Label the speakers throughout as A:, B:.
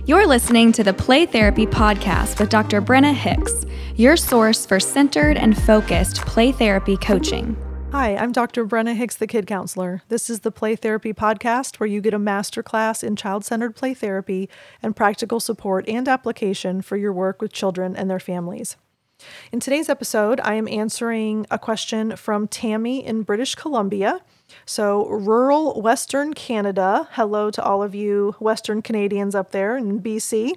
A: You're listening to the Play Therapy Podcast with Dr. Brenna Hicks, your source for centered and focused play therapy coaching.
B: Hi, I'm Dr. Brenna Hicks, the Kid Counselor. This is the Play Therapy Podcast where you get a masterclass in child-centered play therapy and practical support and application for your work with children and their families. In today's episode, I am answering a question from Tammy in British Columbia. So rural Western Canada. Hello to all of you Western Canadians up there in BC.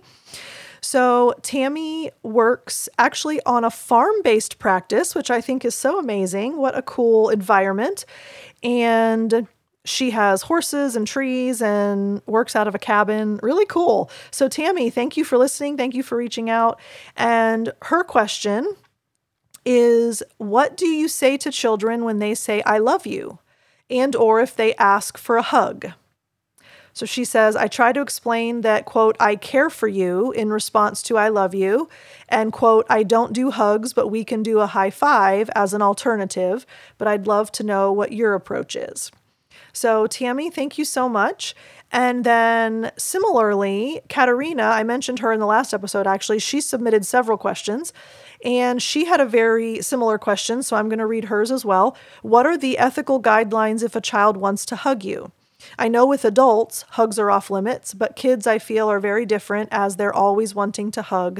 B: So Tammy works actually on a farm-based practice, which I think is so amazing. What a cool environment. And she has horses and trees and works out of a cabin. Really cool. So Tammy, thank you for listening. Thank you for reaching out. And her question is, what do you say to children when they say, I love you? And or if they ask for a hug? So she says, I try to explain that, quote, I care for you in response to I love you, and, quote, I don't do hugs, but we can do a high five as an alternative, but I'd love to know what your approach is. So Tammy, thank you so much. And then similarly, Katerina, I mentioned her in the last episode, actually, she submitted several questions and she had a very similar question. So I'm going to read hers as well. What are the ethical guidelines if a child wants to hug you? I know with adults, hugs are off limits, but kids I feel are very different as they're always wanting to hug.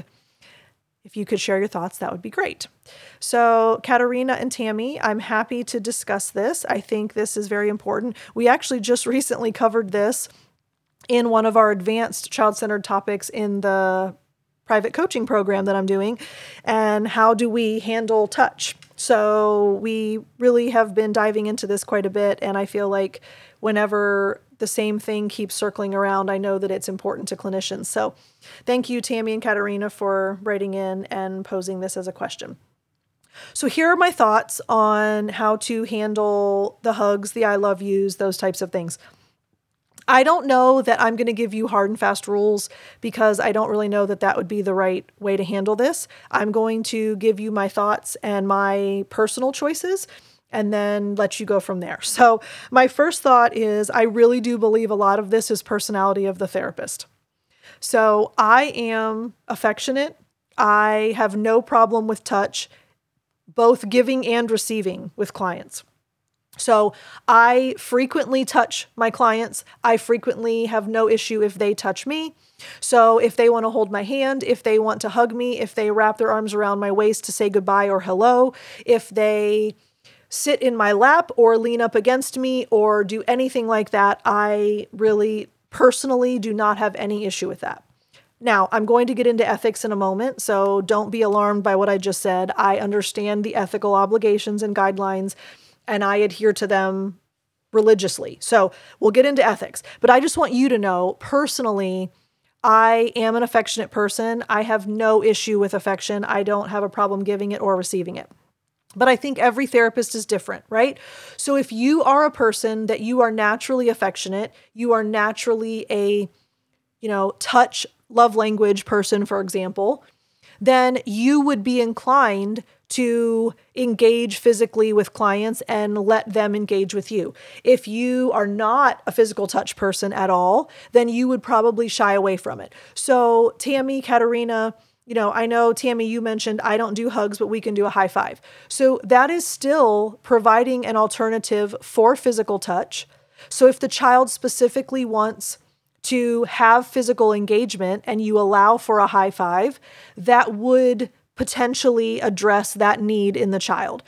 B: If you could share your thoughts, that would be great. So Katerina and Tammy, I'm happy to discuss this. I think this is very important. We actually just recently covered this in one of our advanced child-centered topics in the private coaching program that I'm doing. And how do we handle touch? So we really have been diving into this quite a bit. And I feel like whenever the same thing keeps circling around, I know that it's important to clinicians. So thank you, Tammy and Katerina, for writing in and posing this as a question. So here are my thoughts on how to handle the hugs, the I love yous, those types of things. I don't know that I'm going to give you hard and fast rules because I don't really know that that would be the right way to handle this. I'm going to give you my thoughts and my personal choices and then let you go from there. So my first thought is I really do believe a lot of this is personality of the therapist. So I am affectionate. I have no problem with touch, both giving and receiving with clients. So I frequently touch my clients. I frequently have no issue if they touch me. So if they want to hold my hand, if they want to hug me, if they wrap their arms around my waist to say goodbye or hello, if they sit in my lap or lean up against me or do anything like that, I really personally do not have any issue with that. Now, I'm going to get into ethics in a moment, so don't be alarmed by what I just said. I understand the ethical obligations and guidelines, and I adhere to them religiously. So we'll get into ethics. But I just want you to know, personally, I am an affectionate person. I have no issue with affection. I don't have a problem giving it or receiving it. But I think every therapist is different, right? So if you are a person that you are naturally affectionate, you are naturally a, touch, love language person, for example, then you would be inclined to engage physically with clients and let them engage with you. If you are not a physical touch person at all, then you would probably shy away from it. So Tammy, Katerina, I know, Tammy, you mentioned I don't do hugs, but we can do a high five. So that is still providing an alternative for physical touch. So if the child specifically wants to have physical engagement and you allow for a high five, that would potentially address that need in the child.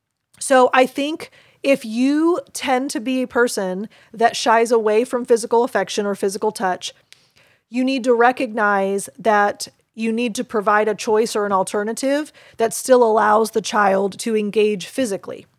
B: So I think if you tend to be a person that shies away from physical affection or physical touch, you need to recognize that you need to provide a choice or an alternative that still allows the child to engage physically.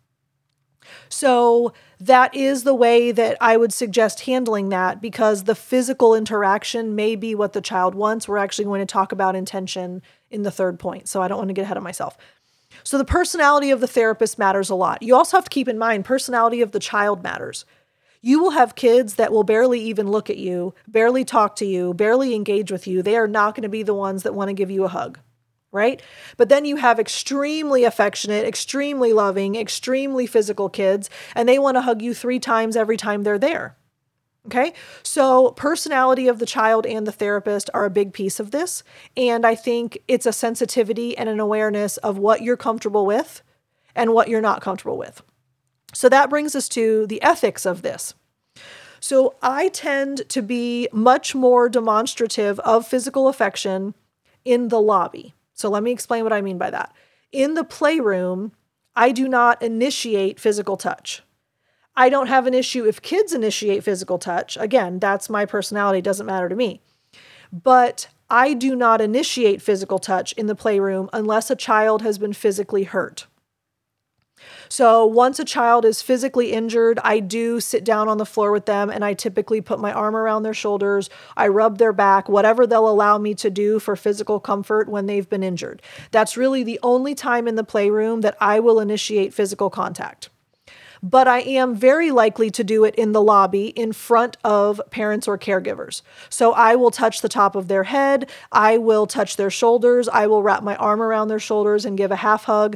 B: So that is the way that I would suggest handling that, because the physical interaction may be what the child wants. We're actually going to talk about intention in the third point, so I don't want to get ahead of myself. So the personality of the therapist matters a lot. You also have to keep in mind personality of the child matters. You will have kids that will barely even look at you, barely talk to you, barely engage with you. They are not going to be the ones that want to give you a hug, right? But then you have extremely affectionate, extremely loving, extremely physical kids, and they want to hug you 3 times every time they're there. Okay, so personality of the child and the therapist are a big piece of this. And I think it's a sensitivity and an awareness of what you're comfortable with and what you're not comfortable with. So that brings us to the ethics of this. So I tend to be much more demonstrative of physical affection in the lobby. So let me explain what I mean by that. In the playroom, I do not initiate physical touch. I don't have an issue if kids initiate physical touch. Again, that's my personality. It doesn't matter to me. But I do not initiate physical touch in the playroom unless a child has been physically hurt. So once a child is physically injured, I do sit down on the floor with them and I typically put my arm around their shoulders. I rub their back, whatever they'll allow me to do for physical comfort when they've been injured. That's really the only time in the playroom that I will initiate physical contact. But I am very likely to do it in the lobby in front of parents or caregivers. So I will touch the top of their head. I will touch their shoulders. I will wrap my arm around their shoulders and give a half hug.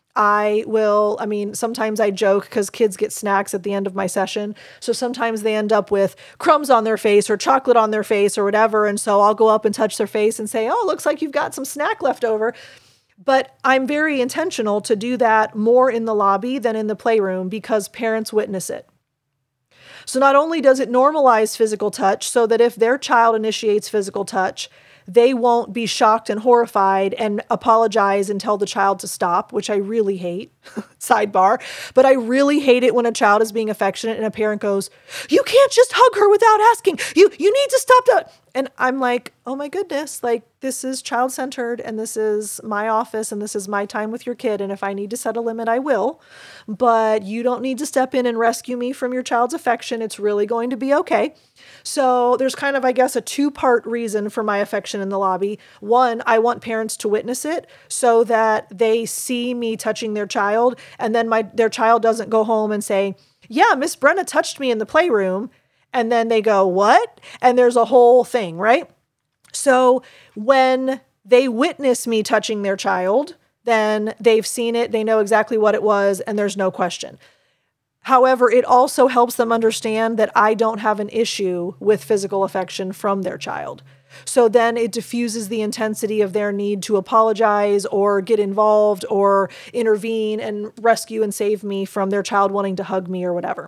B: Sometimes I joke because kids get snacks at the end of my session. So sometimes they end up with crumbs on their face or chocolate on their face or whatever. And so I'll go up and touch their face and say, oh, looks like you've got some snack left over. But I'm very intentional to do that more in the lobby than in the playroom because parents witness it. So not only does it normalize physical touch so that if their child initiates physical touch, they won't be shocked and horrified and apologize and tell the child to stop, which I really hate, sidebar, but I really hate it when a child is being affectionate and a parent goes, you can't just hug her without asking. You need to stop that. And I'm like, oh my goodness, like this is child-centered and this is my office and this is my time with your kid. And if I need to set a limit, I will, but you don't need to step in and rescue me from your child's affection. It's really going to be okay. So there's kind of, I guess, a two-part reason for my affection in the lobby. One, I want parents to witness it so that they see me touching their child and then their child doesn't go home and say, yeah, Miss Brenna touched me in the playroom. And then they go, what? And there's a whole thing, right? So when they witness me touching their child, then they've seen it, they know exactly what it was, and there's no question. However, it also helps them understand that I don't have an issue with physical affection from their child. So then it diffuses the intensity of their need to apologize or get involved or intervene and rescue and save me from their child wanting to hug me or whatever.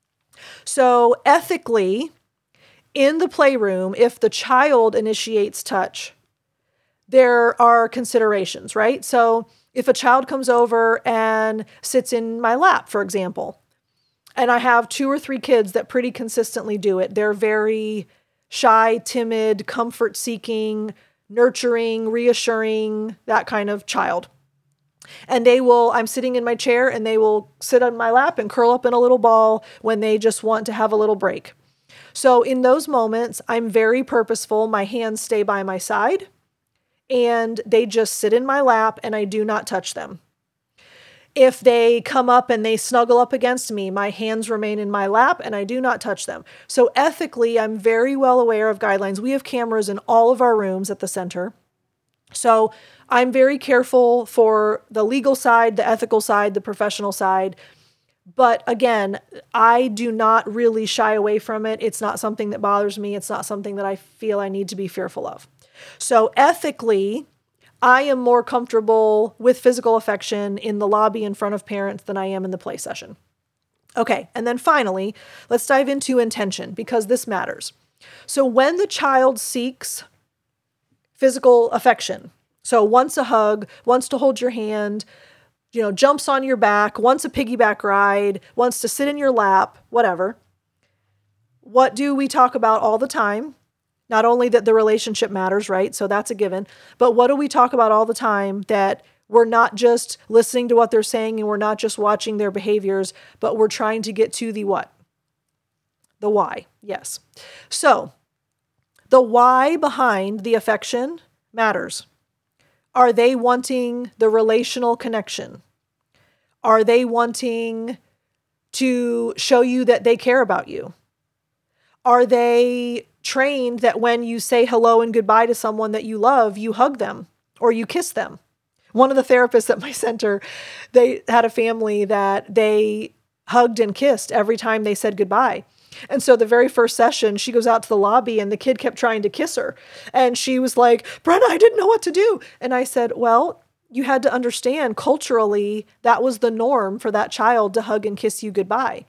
B: So ethically, in the playroom, if the child initiates touch, there are considerations, right? So if a child comes over and sits in my lap, for example, and I have 2 or 3 kids that pretty consistently do it, they're very shy, timid, comfort-seeking, nurturing, reassuring, that kind of child. And I'm sitting in my chair and they will sit on my lap and curl up in a little ball when they just want to have a little break. So in those moments, I'm very purposeful. My hands stay by my side and they just sit in my lap and I do not touch them. If they come up and they snuggle up against me, my hands remain in my lap and I do not touch them. So ethically, I'm very well aware of guidelines. We have cameras in all of our rooms at the center. So I'm very careful for the legal side, the ethical side, the professional side. But again, I do not really shy away from it. It's not something that bothers me. It's not something that I feel I need to be fearful of. So ethically, I am more comfortable with physical affection in the lobby in front of parents than I am in the play session. Okay, and then finally, let's dive into intention because this matters. So when the child seeks physical affection, so wants a hug, wants to hold your hand, jumps on your back, wants a piggyback ride, wants to sit in your lap, whatever. What do we talk about all the time? Not only that the relationship matters, right? So that's a given. But what do we talk about all the time? That we're not just listening to what they're saying and we're not just watching their behaviors, but we're trying to get to the what? The why. Yes. So the why behind the affection matters. Are they wanting the relational connection? Are they wanting to show you that they care about you? Are they trained that when you say hello and goodbye to someone that you love, you hug them or you kiss them? One of the therapists at my center, they had a family that they hugged and kissed every time they said goodbye. And so the very first session, she goes out to the lobby and the kid kept trying to kiss her. And she was like, Brenna, I didn't know what to do. And I said, well, you had to understand culturally that was the norm for that child to hug and kiss you goodbye.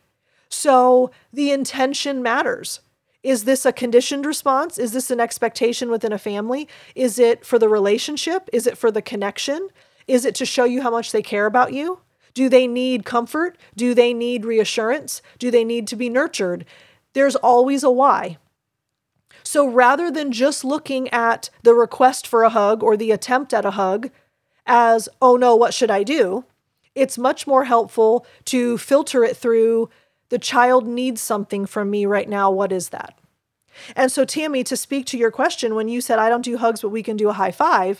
B: So the intention matters. Is this a conditioned response? Is this an expectation within a family? Is it for the relationship? Is it for the connection? Is it to show you how much they care about you? Do they need comfort? Do they need reassurance? Do they need to be nurtured? There's always a why. So rather than just looking at the request for a hug or the attempt at a hug as, oh no, what should I do? It's much more helpful to filter it through, the child needs something from me right now. What is that? And so Tammy, to speak to your question, when you said, I don't do hugs, but we can do a high five,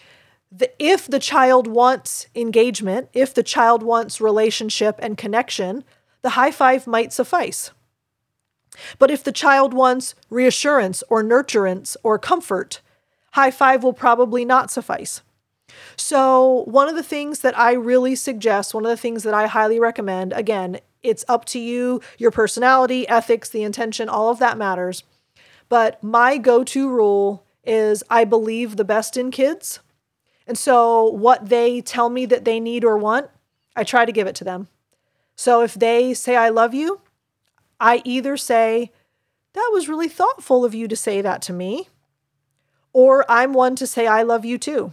B: if the child wants engagement, if the child wants relationship and connection, the high five might suffice. But if the child wants reassurance or nurturance or comfort, high five will probably not suffice. So one of the things that I really suggest, one of the things that I highly recommend, again, it's up to you, your personality, ethics, the intention, all of that matters. But my go-to rule is I believe the best in kids. And so what they tell me that they need or want, I try to give it to them. So if they say, I love you, I either say, that was really thoughtful of you to say that to me, or I'm one to say, I love you too.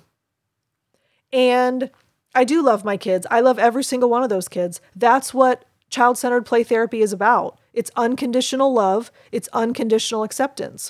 B: And I do love my kids. I love every single one of those kids. That's what child-centered play therapy is about. It's unconditional love. It's unconditional acceptance.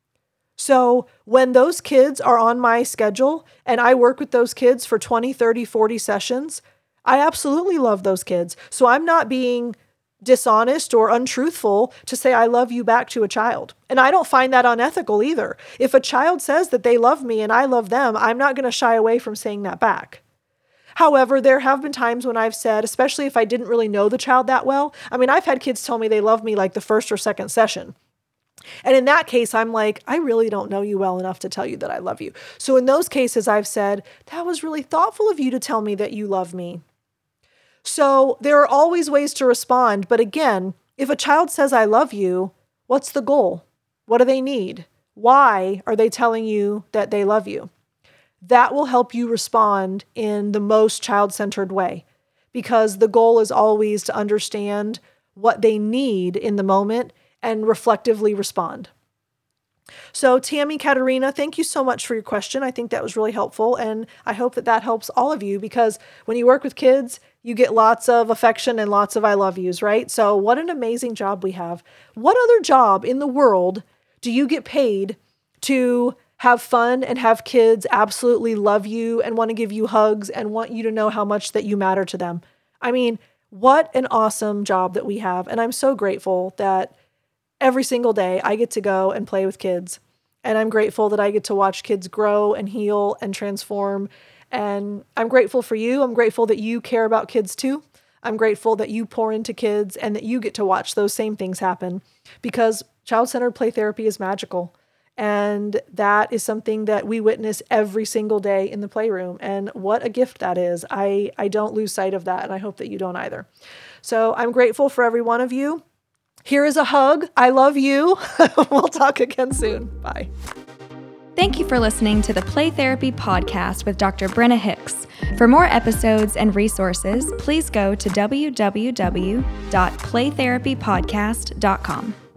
B: So when those kids are on my schedule and I work with those kids for 20, 30, 40 sessions, I absolutely love those kids. So I'm not being dishonest or untruthful to say I love you back to a child. And I don't find that unethical either. If a child says that they love me and I love them, I'm not going to shy away from saying that back. However, there have been times when I've said, especially if I didn't really know the child that well, I've had kids tell me they love me like the first or second session. And in that case, I'm like, I really don't know you well enough to tell you that I love you. So in those cases, I've said, that was really thoughtful of you to tell me that you love me. So there are always ways to respond. But again, if a child says, I love you, what's the goal? What do they need? Why are they telling you that they love you? That will help you respond in the most child-centered way, because the goal is always to understand what they need in the moment and reflectively respond. So Tammy Katerina, thank you so much for your question. I think that was really helpful. And I hope that that helps all of you, because when you work with kids, you get lots of affection and lots of I love yous, right? So what an amazing job we have. What other job in the world do you get paid to have fun and have kids absolutely love you and want to give you hugs and want you to know how much that you matter to them? What an awesome job that we have. And I'm so grateful that every single day I get to go and play with kids. And I'm grateful that I get to watch kids grow and heal and transform. And I'm grateful for you. I'm grateful that you care about kids too. I'm grateful that you pour into kids and that you get to watch those same things happen, because child-centered play therapy is magical. And that is something that we witness every single day in the playroom. And what a gift that is. I don't lose sight of that. And I hope that you don't either. So I'm grateful for every one of you. Here is a hug. I love you. We'll talk again soon. Bye.
A: Thank you for listening to the Play Therapy Podcast with Dr. Brenna Hicks. For more episodes and resources, please go to www.playtherapypodcast.com.